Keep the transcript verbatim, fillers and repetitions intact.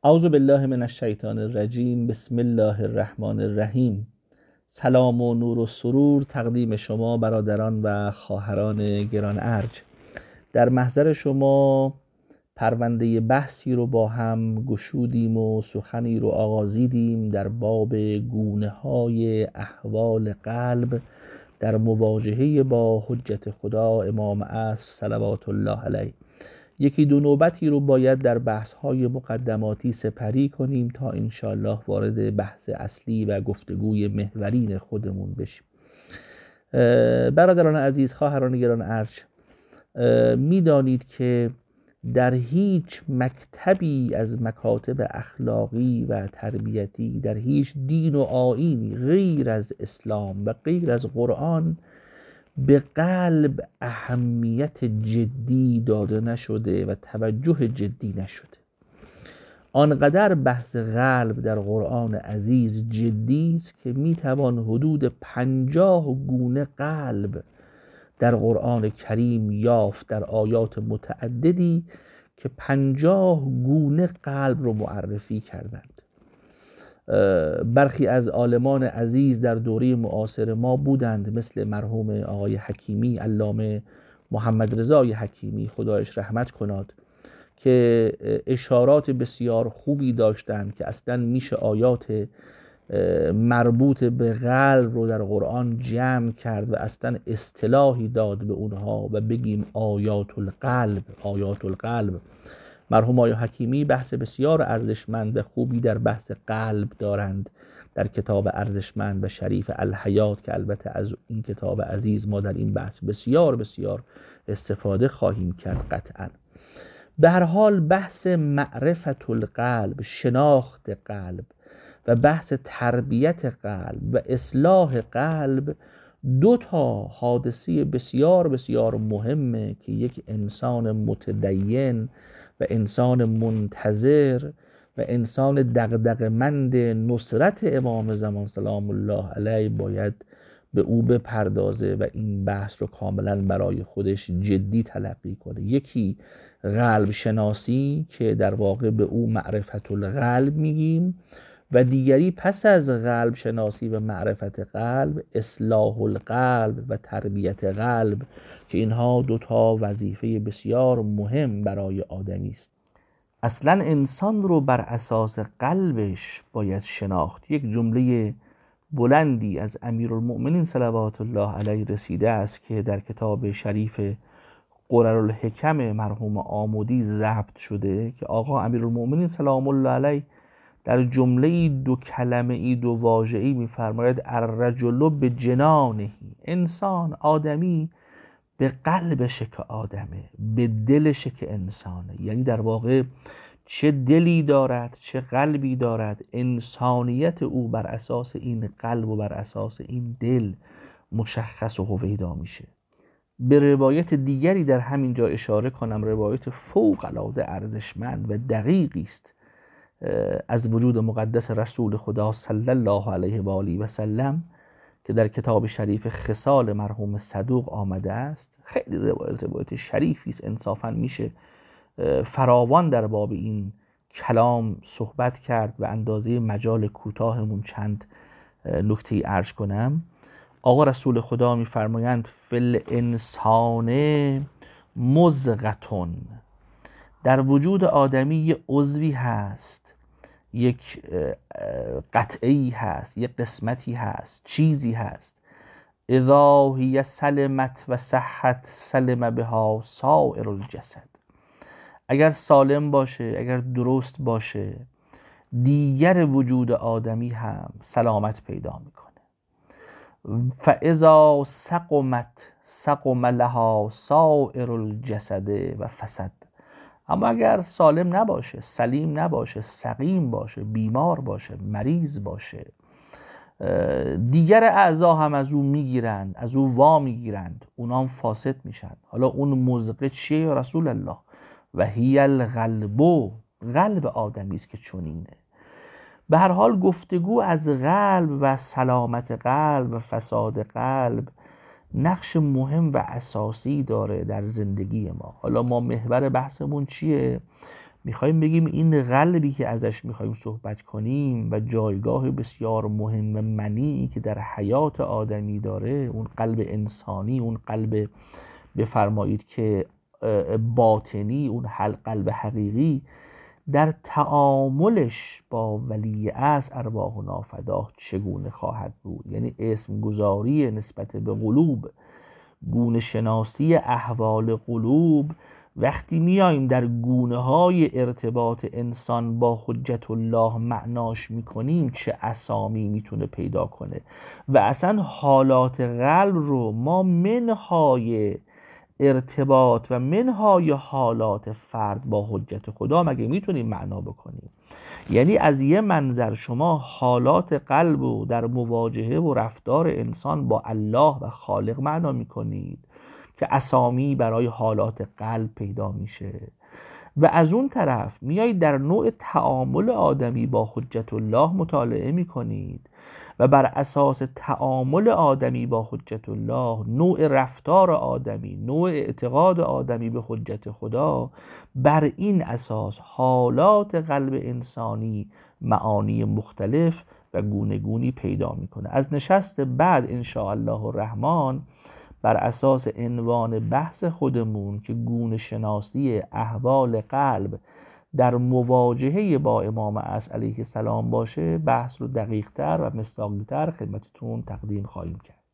اعوذ بالله من الشیطان الرجیم. بسم الله الرحمن الرحیم. سلام و نور و سرور تقدیم شما برادران و خواهران گران ارج. در محضر شما پرونده بحثی رو با هم گشودیم و سخنی رو آغازیدیم در باب گونه های احوال قلب در مواجهه با حجت خدا امام عصر صلوات الله علیه. یکی دو نوبتی رو باید در بحث‌های مقدماتی سپری کنیم تا انشالله وارد بحث اصلی و گفتگوی محورین خودمون بشیم. برادران عزیز، خواهران گران ارج، میدانید که در هیچ مکتبی از مکاتب اخلاقی و تربیتی، در هیچ دین و آیینی غیر از اسلام و غیر از قرآن به قلب اهمیت جدی داده نشده و توجه جدی نشده. آنقدر بحث قلب در قرآن عزیز جدی است که میتوان حدود پنجاه گونه قلب در قرآن کریم یافت در آیات متعددی که پنجاه گونه قلب رو معرفی کردند. برخی از عالمان عزیز در دوره معاصر ما بودند، مثل مرحوم آقای حکیمی، علامه محمد رضای حکیمی خدایش رحمت کناد، که اشارات بسیار خوبی داشتند که اصلا میشه آیات مربوط به قلب رو در قرآن جمع کرد و اصلا اصطلاحی داد به اونها و بگیم آیات القلب. آیات القلب مرحوم آقای حکیمی بحث بسیار ارزشمند و خوبی در بحث قلب دارند در کتاب ارزشمند و شریف الحیات، که البته از این کتاب عزیز ما در این بحث بسیار بسیار استفاده خواهیم کرد قطعا. به هر حال بحث معرفت القلب، شناخت قلب و بحث تربیت قلب و اصلاح قلب دو تا حادثه بسیار بسیار مهمه که یک انسان متدین و انسان منتظر و انسان دغدغه‌مند نصرت امام زمان سلام الله علیه باید به او بپردازه و این بحث رو کاملا برای خودش جدی تلقی کنه. یکی قلب شناسی که در واقع به او معرفت القلب میگیم، و دیگری پس از قلب شناسی و معرفت قلب اصلاح القلب و تربیت قلب، که اینها دوتا وظیفه بسیار مهم برای آدمی است. اصلا انسان رو بر اساس قلبش باید شناخت. یک جمله بلندی از امیرالمؤمنین صلوات الله علیه رسیده است که در کتاب شریف قررالحکم مرحوم آمودی ضبط شده که آقا امیرالمؤمنین سلام الله علیه در جمله دو کلمه ای دو واژه‌ای می‌فرماید الرجل به جنانه، انسان آدمی به قلبش که آدمه، به دلش که انسانه. یعنی در واقع چه دلی دارد چه قلبی دارد، انسانیت او بر اساس این قلب و بر اساس این دل مشخص و هویدا میشه. به روایت دیگری در همین جا اشاره کنم، روایت فوق العاده ارزشمند و دقیقی است از وجود مقدس رسول خدا صلی الله علیه و آله و سلم که در کتاب شریف خصال مرحوم صدوق آمده است. خیلی روایت روایت شریفی است، انصافا میشه فراوان در باب این کلام صحبت کرد و اندازه مجال کوتاهمون چند نکته عرض کنم. آقا رسول خدا میفرمایند فل انسان مضغتون، در وجود آدمی یه عضوی هست، یک قطعی هست، یک قسمتی هست، چیزی هست. اذا هی سلمت و صحت سلم بها سائر الجسد، اگر سالم باشه، اگر درست باشه، دیگر وجود آدمی هم سلامت پیدا میکنه. فاذا سقمت سقم لها سائر الجسد و فسد، اما اگر سالم نباشه، سلیم نباشه، سقیم باشه، بیمار باشه، مریض باشه، دیگر اعضا هم از او میگیرند، از او وا میگیرند، اونا هم فاسد میشن. حالا اون مضغه چیه یا رسول الله؟ و هی القلب، قلب آدمی است که چنینه. به هر حال گفتگو از قلب و سلامت قلب و فساد قلب نقش مهم و اساسی داره در زندگی ما. حالا ما محور بحثمون چیه؟ میخوایم بگیم این قلبی که ازش میخوایم صحبت کنیم و جایگاه بسیار مهم منی که در حیات آدمی داره، اون قلب انسانی، اون قلب بفرمایید که باطنی، اون قلب حقیقی، در تعاملش با ولی اصل ارواحنا فداه چگونه خواهد بود. یعنی اسم گذاری نسبت به قلوب، گونه شناسی احوال قلوب، وقتی میایم در گونه های ارتباط انسان با حجت الله معناش میکنیم، چه اسامی میتونه پیدا کنه و اصلا حالات قلب رو ما منهای ارتباط و منهای حالات فرد با حجت خدا مگه میتونیم معنا بکنیم؟ یعنی از یه منظر شما حالات قلب و در مواجهه و رفتار انسان با الله و خالق معنا میکنید که اسامی برای حالات قلب پیدا میشه، و از اون طرف میایید در نوع تعامل آدمی با حجت الله مطالعه میکنید و بر اساس تعامل آدمی با حجت الله، نوع رفتار آدمی، نوع اعتقاد آدمی به حجت خدا، بر این اساس حالات قلب انسانی معانی مختلف و گونه گونی پیدا میکنه. از نشست بعد ان شاء الله الرحمن بر اساس عنوان بحث خودمون که گونه شناسی احوال قلب در مواجهه با امام اصل علیه السلام باشه، بحث رو دقیق تر و مصداقی تر خدمتتون تقدیم خواهیم کرد.